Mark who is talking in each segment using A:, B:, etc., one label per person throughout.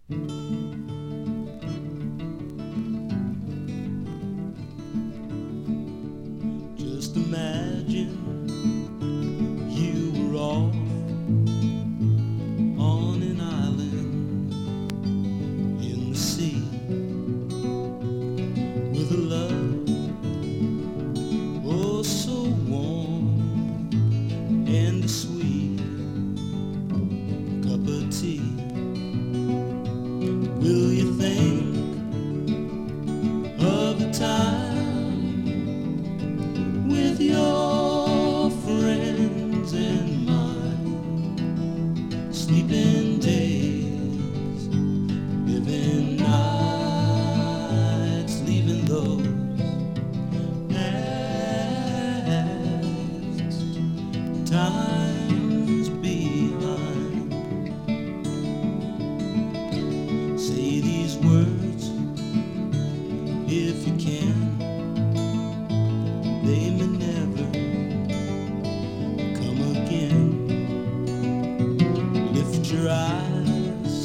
A: Just imagine you were off on an island in the sea with a love oh so warm and a sweet cup of tea. Will you think of the time with your friends and mine, sleeping days, living nights, leaving those past times behind? Say these words if you can. They may never come again. Lift your eyes,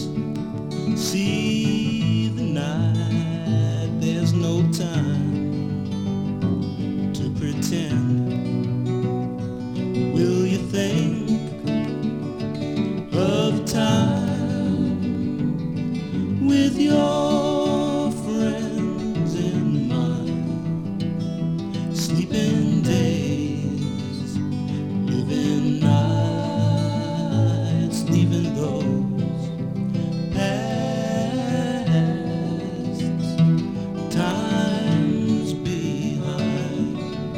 A: see the night. There's no time to pretend. Will you think of time with your friends and mine, sleeping days, living nights, leaving those past times behind?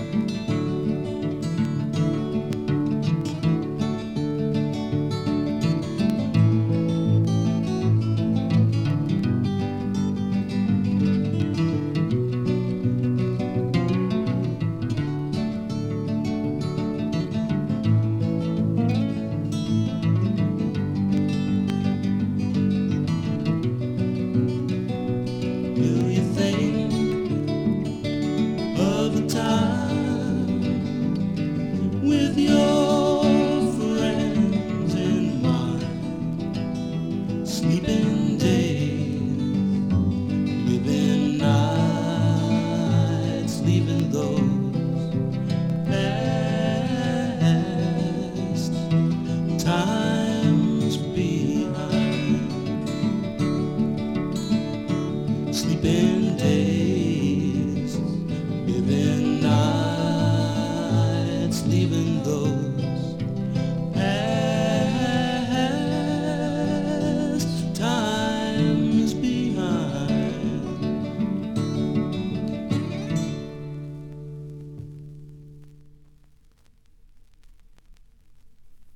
A: Will you think of the time with your friends and mine, sleeping days?